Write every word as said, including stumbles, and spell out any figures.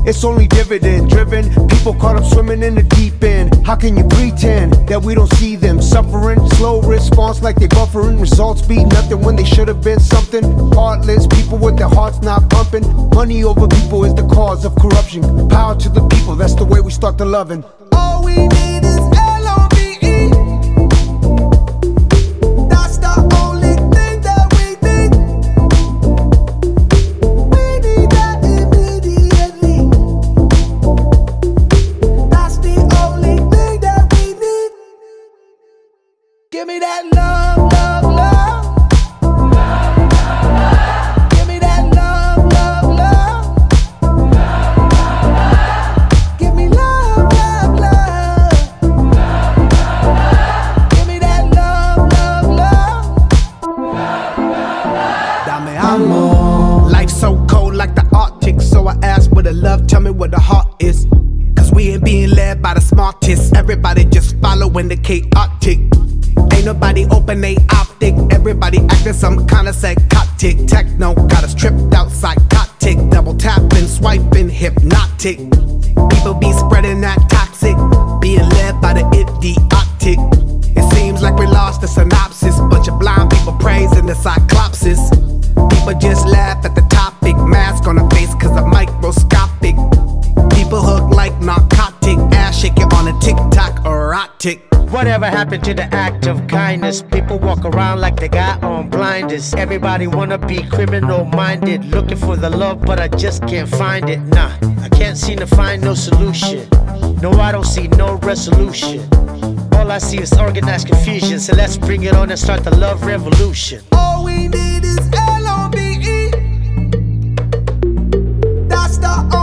it's only dividend driven. People caught up swimming in the deep end. How can you pretend that we don't see them suffering? Slow response like they buffering. Results be nothing when they should have been something. Heartless people with their hearts not pumping. Money over people is the cause of corruption. Power to the people, that's the way we start to loving. All we need is L O V E. That's the only thing that we need. We need that immediately. That's the only thing that we need. Give me that love, love, love. Give me that love, love, love. Give me love, love, love. Give me that love, love, love. Dame amor. Life's so cold like the Arctic, so I ask what the love, tell me what the heart is. Cause we ain't being led by the smartest. Everybody just following the chaotic. Ain't nobody open they optic. Everybody acting some kind of psychotic. Techno got us tripped out psychotic. Double tapping, swiping, hypnotic. People be spreading that toxic, being led by the idiotic. It seems like we lost the synopsis. Bunch of blind people praising the cyclopsis. People just laugh at the topic. Mask on the face cause I'm microscopic. People hook like narcotic. Ass shaking on a TikTok erotic. Whatever happened to the act of kindness? People walk around like they got on blinders. Everybody wanna be criminal minded, looking for the love but I just can't find it. Nah, I can't seem to find no solution. No, I don't see no resolution. All I see is organized confusion. So let's bring it on and start the love revolution. All we need is L O V E. That's the